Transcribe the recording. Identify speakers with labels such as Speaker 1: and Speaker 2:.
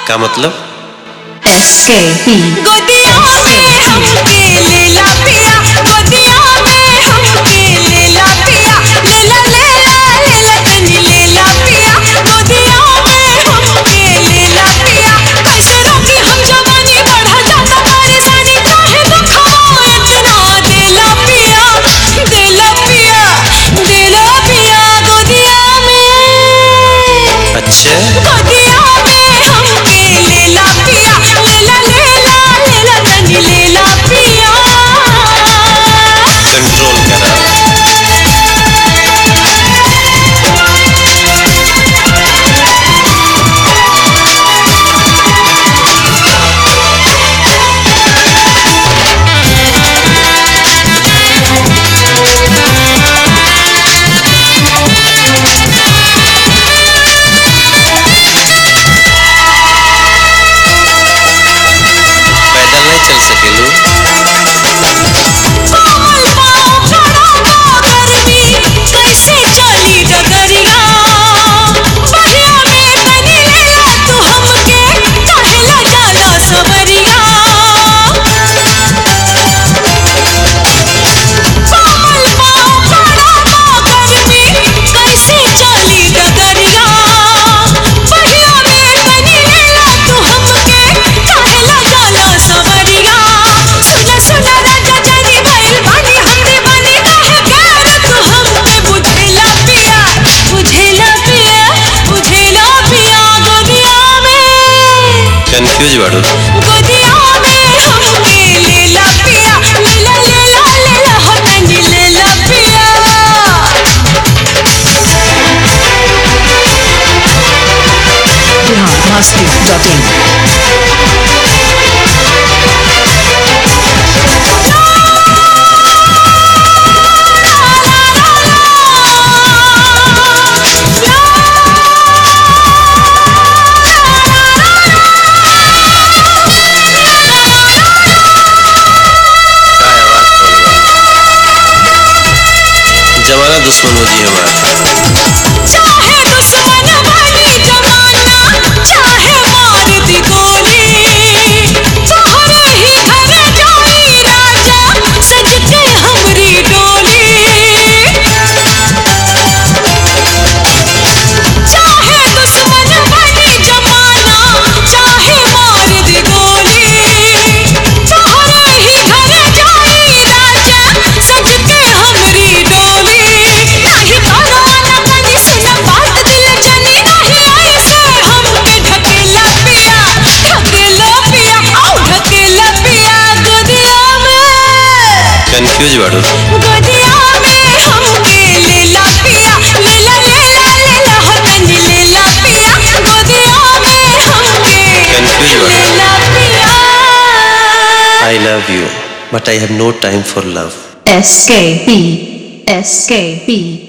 Speaker 1: का मतलब?
Speaker 2: SKP गोदिया में हमके लेला पिया, गोदिया में हमके लेला पिया, लेला लेला लेला तनी लेला पिया, गोदिया में हमके लेला पिया। कैसे रोकी हम जवानी बढ़ा जाता परेशानी, काहे दुखवा इतना देला पिया, देला पिया, देला पिया गोदिया में।
Speaker 1: अच्छा
Speaker 2: गोदिया में हमके लेला पिया, लेला लेला लेला तनी लेला पिया।
Speaker 1: कंट्रोल करा। पैदल नहीं चल सकेलू?
Speaker 2: कोमल पाँव खड़ा बा गर्मी, कैसे चली डगरिया। बहिया में तनी लेला तू हमके, काहेला जाला सबरिया। कोमल पाँव खड़ा बा गर्मी, कैसे चली डगरिया। बहिया में तनी लेला तू हमके, काहेला जाला सबरिया। सुना सुना राजा जानी भइल बानी हम दीवानी, काहे प्यार तू हमके बुझेला पिया, बुझेला पिया, बुझेला पिया गोदिया में।
Speaker 1: कंफ्यूज बाड़ू।
Speaker 2: गोदिया में हमके लेला पिया, लेला लेला लेला हो तनी लेला पिया।
Speaker 3: biharmasti.in
Speaker 1: का आवाज खोल जमाना दुश्मन हो जी हमारा।
Speaker 2: चाहे दुश्मन बनी जमाना, चाहे मार दी गोली, तोहरे ही घर जाई राजा, सज के हमरी डोली। चाहे दुश्मन बनी जमाना, चाहे मार दी गोली, तोहरे ही घर जाई राजा, सज के हमरी डोली। नाही परवाना तनी सुना बात दिल जनी, नाही ऐसे हमके ढकेला पिया, ढकेला पिया, औ ढकेला पिया गोदिया में।
Speaker 1: कंफ्यूज बाड़ू।
Speaker 2: गोदिया में हमके लेला पिया, लेला लेला लेला हो तनी लेला पिया, गोदिया में हमके
Speaker 1: कंफ्यूज बाड़ू।
Speaker 2: लेला पिया।
Speaker 1: I love you, but I have no time for love.
Speaker 3: SKP